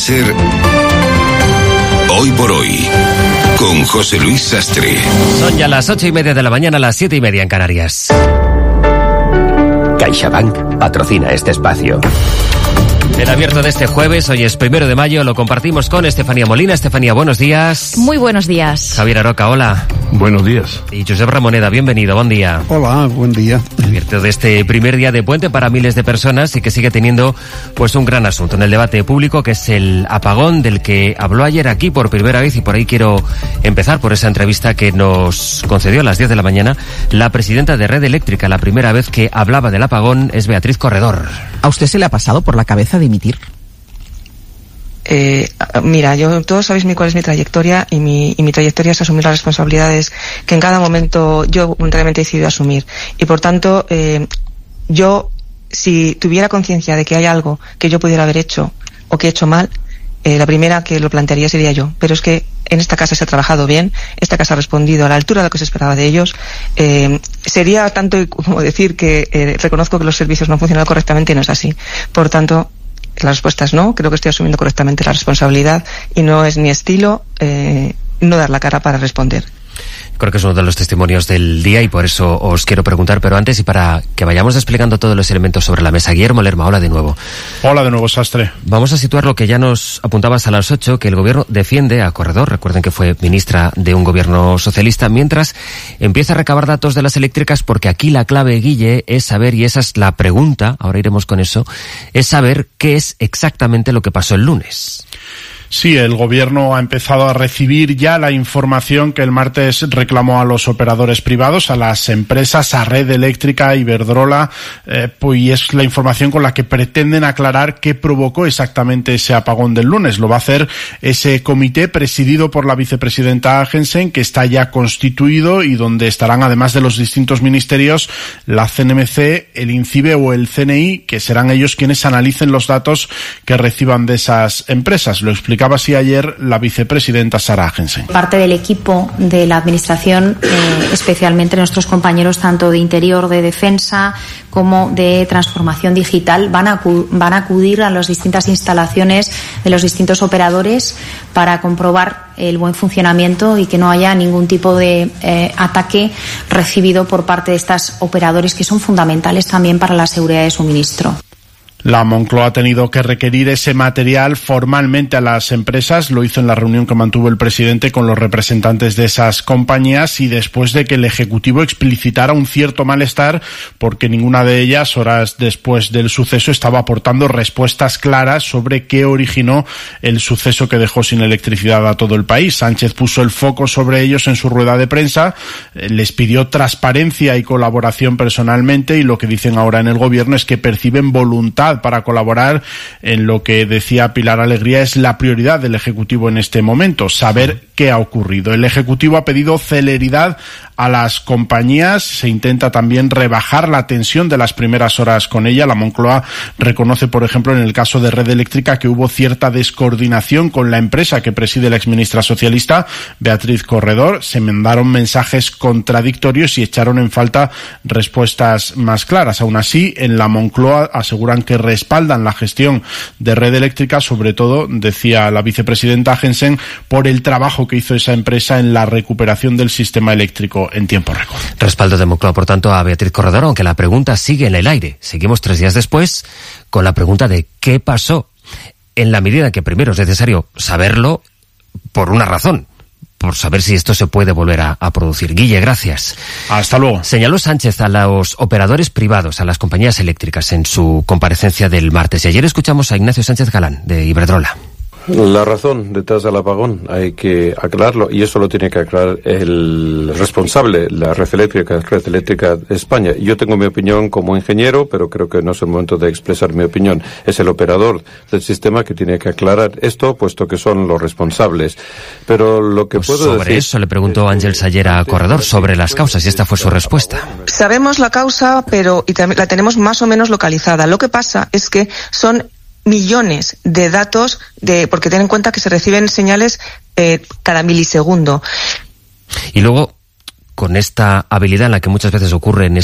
ser Hoy por Hoy, con José Luis Sastre. Son ya las 8:30 de la mañana, las 7:30 en Canarias. CaixaBank patrocina este espacio. El abierto de este jueves, hoy es 1 de mayo, lo compartimos con Estefanía Molina. Estefanía, buenos días. Muy buenos días. Javier Aroca, hola. Buenos días. Y Josep Ramoneda, bienvenido, buen día. Hola, buen día. Abierto de este primer día de puente para miles de personas y que sigue teniendo pues un gran asunto en el debate público, que es el apagón del que habló ayer aquí por primera vez, y por ahí quiero empezar por esa entrevista que nos concedió a las 10 de la mañana la presidenta de Red Eléctrica. La primera vez que hablaba del apagón es Beatriz Corredor. ¿A usted se le ha pasado por la cabeza dimitir? Mira, todos sabéis cuál es mi trayectoria, y mi trayectoria es asumir las responsabilidades que en cada momento yo voluntariamente he decidido asumir. Y por tanto, yo, si tuviera conciencia de que hay algo que yo pudiera haber hecho o que he hecho mal, la primera que lo plantearía sería yo. Pero es que en esta casa se ha trabajado bien, esta casa ha respondido a la altura de lo que se esperaba de ellos. Sería tanto como decir que reconozco que los servicios no han funcionado correctamente, y no es así. Por tanto, la respuesta es no. Creo que estoy asumiendo correctamente la responsabilidad, y no es mi estilo no dar la cara para responder. Creo que es uno de los testimonios del día, y por eso os quiero preguntar, pero antes, y para que vayamos desplegando todos los elementos sobre la mesa, Guillermo Lerma, hola de nuevo. Hola de nuevo, Sastre. Vamos a situar lo que ya nos apuntabas a las 8, que el gobierno defiende a Corredor, recuerden que fue ministra de un gobierno socialista, mientras empieza a recabar datos de las eléctricas, porque aquí la clave, Guille, es saber, y esa es la pregunta, ahora iremos con eso, es saber qué es exactamente lo que pasó el lunes. Sí, el gobierno ha empezado a recibir ya la información que el martes reclamó a los operadores privados, a las empresas, a Red Eléctrica, Iberdrola, y es la información con la que pretenden aclarar qué provocó exactamente ese apagón del lunes. Lo va a hacer ese comité presidido por la vicepresidenta Agensen, que está ya constituido, y donde estarán, además de los distintos ministerios, la CNMC, el INCIBE o el CNI, que serán ellos quienes analicen los datos que reciban de esas empresas. Lo explicaba así ayer la vicepresidenta Sara Agensen. Parte del equipo de la administración, especialmente nuestros compañeros tanto de Interior, de Defensa como de Transformación Digital, van a acudir a las distintas instalaciones de los distintos operadores para comprobar el buen funcionamiento y que no haya ningún tipo de ataque recibido por parte de estos operadores, que son fundamentales también para la seguridad de suministro. La Moncloa ha tenido que requerir ese material formalmente a las empresas. Lo hizo en la reunión que mantuvo el presidente con los representantes de esas compañías, y después de que el Ejecutivo explicitara un cierto malestar porque ninguna de ellas, horas después del suceso, estaba aportando respuestas claras sobre qué originó el suceso que dejó sin electricidad a todo el país. Sánchez puso el foco sobre ellos en su rueda de prensa, les pidió transparencia y colaboración personalmente, y lo que dicen ahora en el gobierno es que perciben voluntad para colaborar en lo que, decía Pilar Alegría, es la prioridad del Ejecutivo en este momento, saber qué ha ocurrido. El Ejecutivo ha pedido celeridad a las compañías, se intenta también rebajar la tensión de las primeras horas con ella. La Moncloa reconoce, por ejemplo, en el caso de Red Eléctrica, que hubo cierta descoordinación con la empresa que preside la exministra socialista, Beatriz Corredor. Se mandaron mensajes contradictorios y echaron en falta respuestas más claras. Aún así, en la Moncloa aseguran que respaldan la gestión de Red Eléctrica, sobre todo, decía la vicepresidenta Agensen, por el trabajo que hizo esa empresa en la recuperación del sistema eléctrico en tiempo récord. Respaldo de Moncloa, por tanto, a Beatriz Corredor, aunque la pregunta sigue en el aire. Seguimos 3 días después con la pregunta de qué pasó, en la medida en que primero es necesario saberlo por una razón, por saber si esto se puede volver a producir. Guille, gracias. Hasta luego. Señaló Sánchez a los operadores privados, a las compañías eléctricas, en su comparecencia del martes. Y ayer escuchamos a Ignacio Sánchez Galán, de Iberdrola. La razón detrás del apagón hay que aclararlo, y eso lo tiene que aclarar el responsable, la Red Eléctrica de España. Yo tengo mi opinión como ingeniero, pero creo que no es el momento de expresar mi opinión. Es el operador del sistema que tiene que aclarar esto, puesto que son los responsables. Pero lo que puedo decir... Sobre eso le preguntó Ángels ayer a Corredor, sobre las causas, y esta fue su respuesta. Sabemos la causa, pero la tenemos más o menos localizada. Lo que pasa es que son millones de datos, porque ten en cuenta que se reciben señales cada milisegundo. Y luego, con esta habilidad en la que muchas veces ocurre en